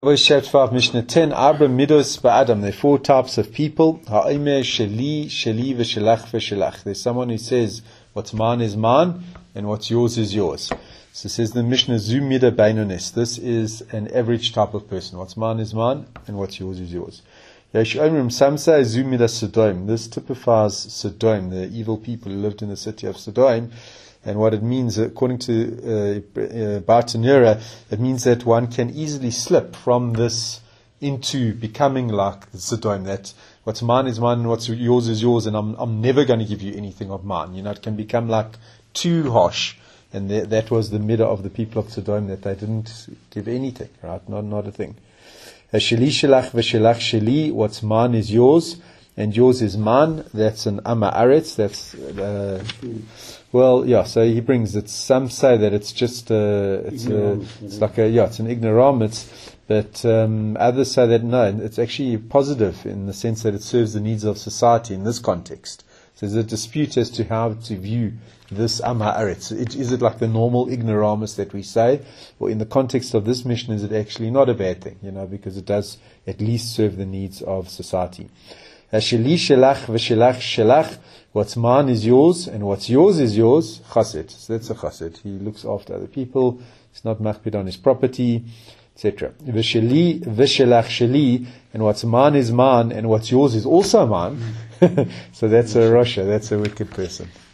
Chapter 5, Mishnah 10, Arba Midos Ba'adam. There are 4 types of people. Ha'imeh, Sheli, Sheli, V'shelach, V'shelach. There's someone who says, what's mine is mine, and what's yours is yours. So it says the Mishnah, Zu Mida Bainonis. This is an average type of person. What's mine is mine, and what's yours is yours. Yesh Omrim, some say Zu Mida Sodom. This typifies Sodom, the evil people who lived in the city of Sodom. And what it means, according to Bartanura, it means that one can easily slip from this into becoming like Sodom, that what's mine is mine and what's yours is yours, and I'm never going to give you anything of mine. You know, it can become like too harsh. And that was the midah of the people of Sodom, that they didn't give anything, right? Not a thing. Sheli shelach v'shelach sheli, what's mine is yours, and yours is mine. That's an Amma Aretz. That's well, yeah. So he brings it. Some say that it's just it's an ignoramus. But others say that no, it's actually positive in the sense that it serves the needs of society in this context. So there's a dispute as to how to view this Amma Aretz. Is it like the normal ignoramus that we say, or in the context of this mission, is it actually not a bad thing? You know, because it does at least serve the needs of society. Sheli shelach v'shelach shelach. What's mine is yours, and what's yours is yours. Chassid. So that's a chassid. He looks after other people. He's not machbid on his property, etc. V'sheli v'shelach sheli. And what's mine is mine, and what's yours is also mine. So that's a rasha. That's a wicked person.